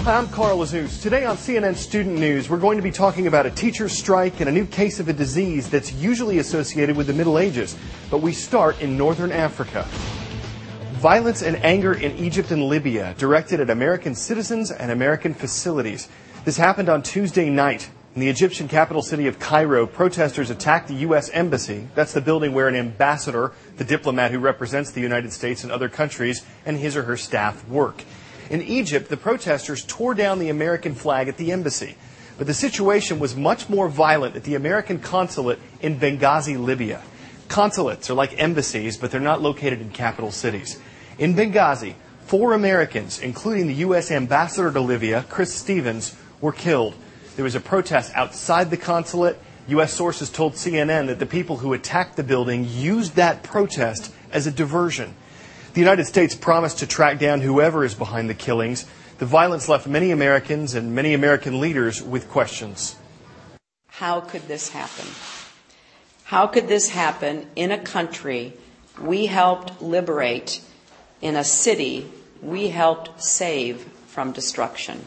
Hi, I'm Carl Azus. Today on CNN Student News, we're going to be talking about a teacher's strike and a new case of a disease that's usually associated with the Middle Ages. But we start in northern Africa. Violence and anger in Egypt and Libya directed at American citizens and American facilities. This happened on Tuesday night. In the Egyptian capital city of Cairo, protesters attacked the U.S. Embassy. That's the building where an ambassador, the diplomat who represents the United States in other countries, and his or her staff work. In Egypt, the protesters tore down the American flag at the embassy. But the situation was much more violent at the American consulate in Benghazi, Libya. Consulates are like embassies, but they're not located in capital cities. In Benghazi, 4 Americans, including the U.S. ambassador to Libya, Chris Stevens, were killed. There was a protest outside the consulate. U.S. sources told CNN that the people who attacked the building used that protest as a diversion. The United States promised to track down whoever is behind the killings. The violence left many Americans and many American leaders with questions. How could this happen? How could this happen in a country we helped liberate, in a city we helped save from destruction?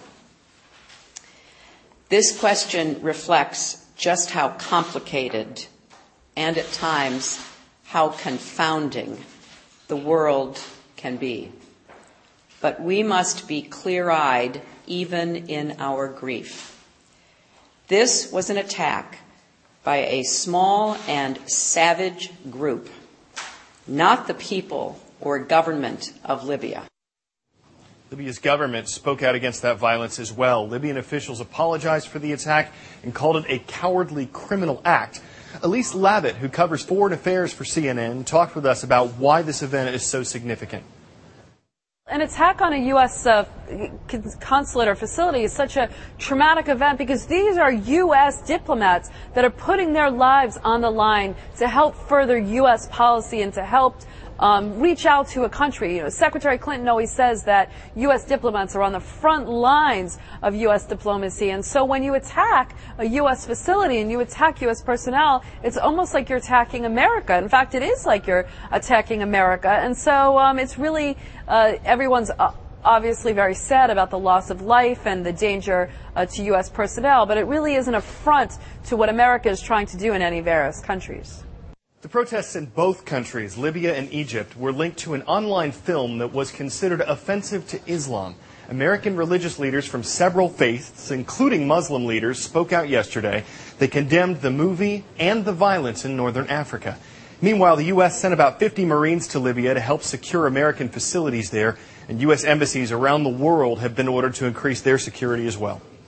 This question reflects just how complicated and at times how confounding the world can be. But we must be clear-eyed even in our grief. This was an attack by a small and savage group, not the people or government of Libya. Libya's government spoke out against that violence as well. Libyan officials apologized for the attack and called it a cowardly criminal act. Elise Labott, who covers foreign affairs for CNN, talked with us about why this event is so significant. An attack on a U.S. consulate or facility is such a traumatic event because these are U.S. diplomats that are putting their lives on the line to help further U.S. policy and to help reach out to a country. You know, Secretary Clinton always says that U.S. diplomats are on the front lines of U.S. diplomacy. And so when you attack a U.S. facility and you attack U.S. personnel, it's almost like you're attacking America. In fact, it is like you're attacking America. And so it's really, everyone's obviously very sad about the loss of life and the danger to U.S. personnel. But it really is an affront to what America is trying to do in any various countries. The protests in both countries, Libya and Egypt, were linked to an online film that was considered offensive to Islam. American religious leaders from several faiths, including Muslim leaders, spoke out yesterday. They condemned the movie and the violence in northern Africa. Meanwhile, the U.S. sent about 50 Marines to Libya to help secure American facilities there, and U.S. embassies around the world have been ordered to increase their security as well.